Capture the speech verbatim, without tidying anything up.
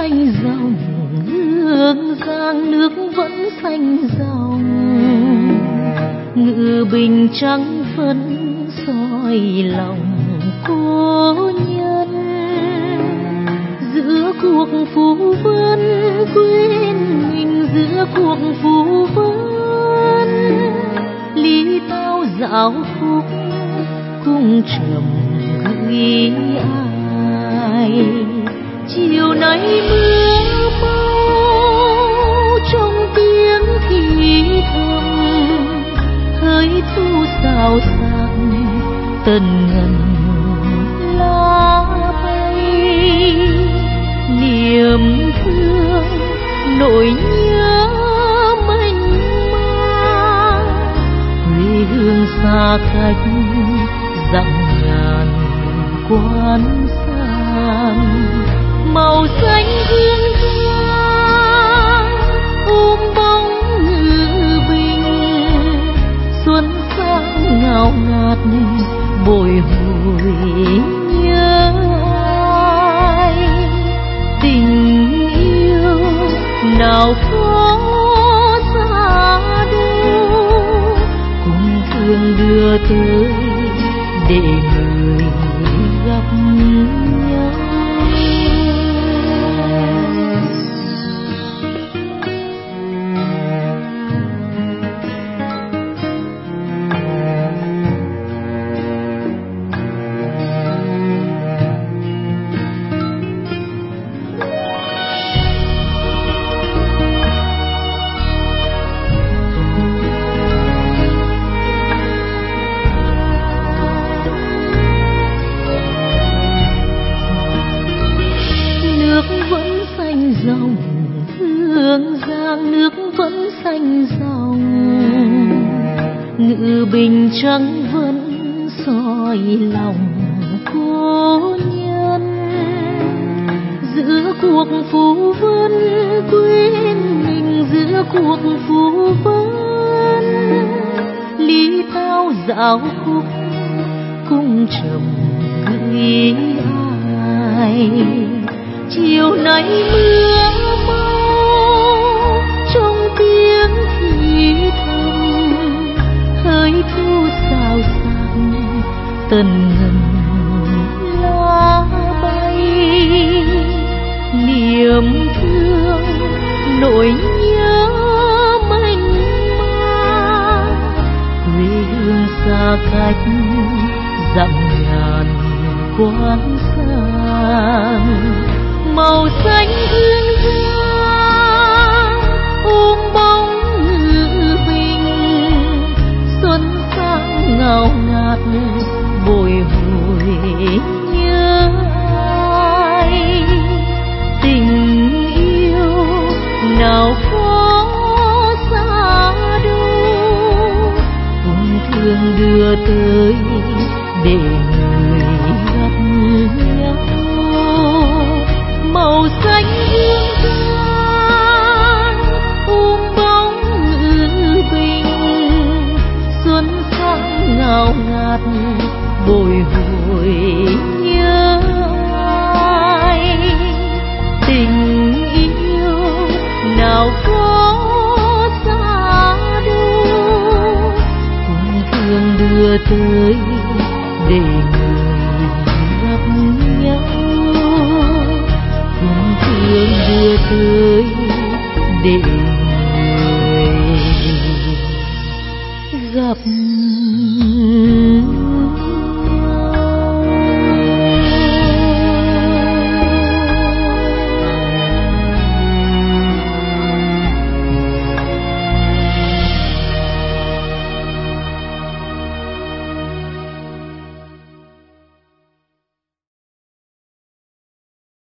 xanh dòng, hương giang nước vẫn xanh dòng. Ngự bình trắng vẫn soi lòng cô nhân. Giữa cuộc phù vân quên mình, giữa cuộc phù vân lý tao dạo khúc cung trầm gửi ai. Chiều nay mưa mau trong tiếng thì thầm, hơi thu xào xạc tần ngần lá bay. Niềm thương nỗi nhớ mênh mang, quê hương xa cách dặm ngàn quan sang. Màu xanh hương giang ôm bóng ngự bình, xuân sang ngào ngạt bồi hồi nhớ ai. Tình yêu nào có xa đâu, cùng thương đưa tới để người gặp nhau. Dòng hương giang nước vẫn xanh dòng, ngự bình trắng vẫn soi lòng cô nhân. Giữa cuộc phù vân quên mình, giữa cuộc phù vân lý tao dạo khúc cung trầm gửi ai. Chiều nay mưa mau trong tiếng thì thầm, hơi thu xào xạc tần ngần lá bay. Niềm thương nỗi nhớ mênh mang, quê hương xa cách dặm ngàn quan sang. Màu xanh hương giang ôm bóng ngự bình, xuân sang ngào ngạt bồi hồi nhớ ai. Tình yêu nào có xa đâu, cùng thương đưa tới để người gặp nhau. Màu xanh hương giang ôm bóng ngự bình, xuân sang ngào ngạt bồi hồi nhớ ai. Tình yêu nào có xa đâu, cùng thương đưa tới để người gặp nhau. Cùng thương đưa tới để